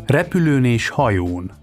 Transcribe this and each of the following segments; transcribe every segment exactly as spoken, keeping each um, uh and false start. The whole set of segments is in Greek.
Repülőn és hajón.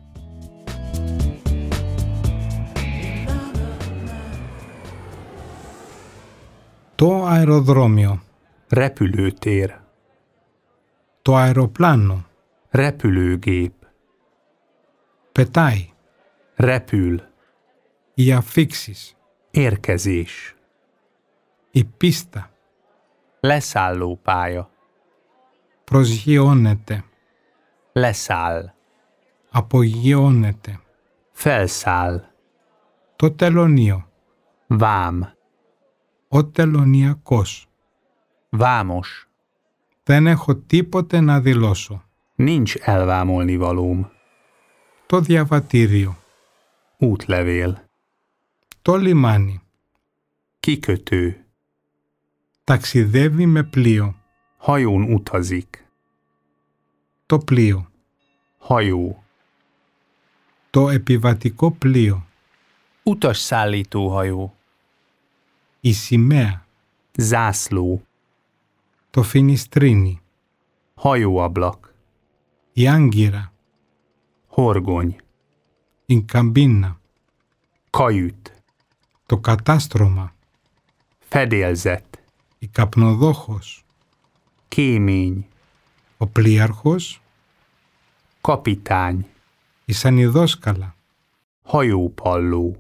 Το αεροδρόμιο. Repülőtér. Το αεροπλάνο. Repülőgép. Πετάει. Repül. Οι αφίξεις. Érkezés. Η πίστα. Leszállópálya. Προσγειώνεται. Leszáll. Απογειώνεται. Felszáll. Το τελωνείο. Vám. Ο τελωνιακός. Vámos. Δεν έχω τίποτε να δηλώσω. Nincs elvámolnivalóm. Το διαβατήριο. Útlevél. Το λιμάνι. Kikötő. Ταξιδεύει με πλοίο. Hajón utazik. Το πλοίο. Hajó. Το επιβατικό πλοίο. Utasszállítóhajó. Η σημαία. Zászló. Το φινιστρίνι. Hajóablak. Η άγκυρα. Horgony. Η καμπίνα. Kajüt. Το κατάστρωμα. Fedélzet. Η καπνοδόχος. Kémény. Ο πλοίαρχος. Kapitány. Η σανιδόσκαλα. Hajópalló.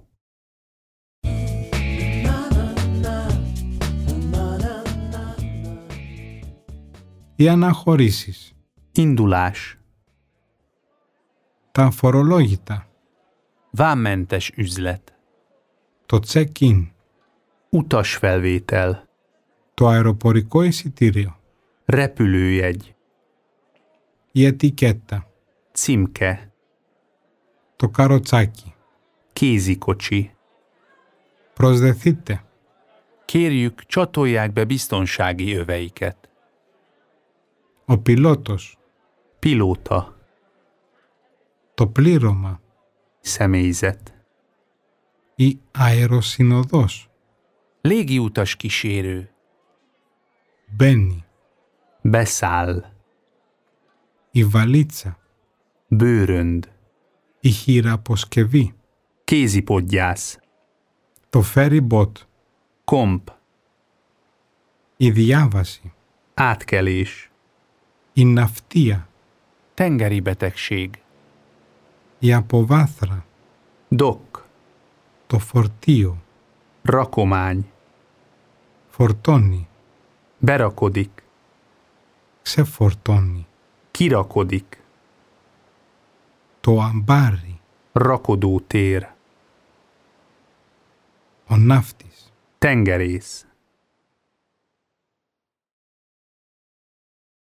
Οι αναχωρήσεις. Indulás. Τα φορολόγητα. Vámmentes üzlet. Το check-in. Utasfelvétel. Το αεροπορικό εισιτήριο. Repülőjegy. Η ετικέτα. Címke. Το καροτσάκι. Kézikocsi. Προσδεθείτε. Kérjük, csatolják be biztonsági öveiket. Ο πιλότος. Pilóta. Το πλήρωμα. Személyzet. Η αεροσυνοδός. Légiutas kísérő. Μπαίνει. Beszáll. Η βαλίτσα. Bőrönd. Η χειραποσκευή. Kézipodgyász. Το ferry boat. Komp. Η διάβαση. Átkelés. Η ναυτία. Tengeri betegség. Η αποβάθρα. Dokk. Το φορτίο. Rakomány. Φορτώνει. Berakodik. Ξεφορτώνει. Kirakodik. Το αμπάρι. Rakodótér. Ο ναύτης. Tengerész.